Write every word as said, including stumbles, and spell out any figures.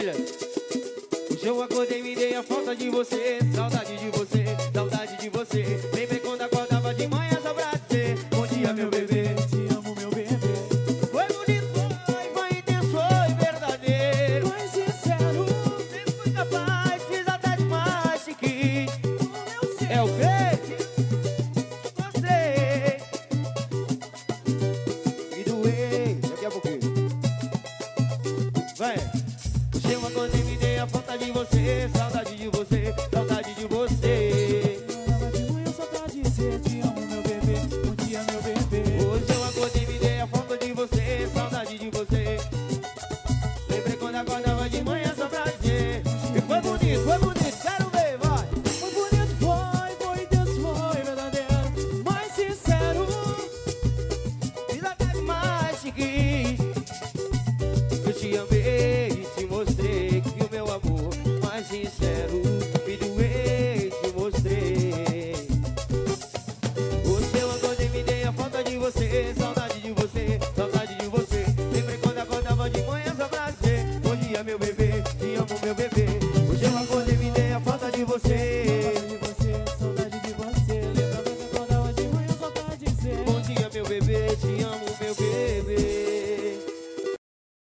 família. Hoje eu acordei, me dei a falta de você. Saudade de você, saudade de você. Lembrei quando acordava de manhã só pra dizer bom dia, meu bebê. Te amo, meu bebê. Foi bonito, foi, foi intenso, foi verdadeiro. Foi sincero. Sempre fui capaz, fiz até demais, te quis. É o quê? Gostei. Me doei, daqui a pouquinho. Vai. Hoje eu acordei, me dei a falta de você. Saudade de você, saudade de você. Acordava de manhã só pra dizer te amo, meu bebê. Bom dia, meu bebê. Hoje eu acordei, me dei a falta de você. Saudade de você. Lembrei quando acordava de manhã só pra dizer. E foi bonito, foi bonito, quero ver, vai. Foi bonito, foi, foi intenso, foi verdadeiro. Mais sincero. Fiz até demais, te quis. Eu te amei e te mostrei que o meu amor mais sincero. Me doei, te mostrei. Hoje eu acordei, me dei a falta de você.